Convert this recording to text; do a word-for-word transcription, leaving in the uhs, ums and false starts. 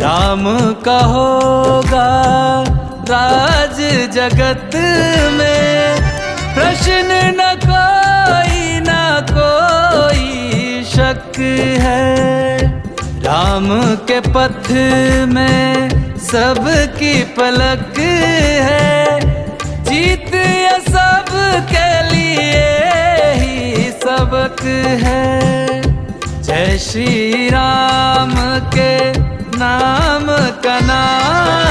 राम का होगा राज जगत में, प्रश्न न कोई न कोई शक है। राम के पथ में सबकी पलक है, जीत ये सब के लिए ही सबक है। जय श्री राम के नाम का नाम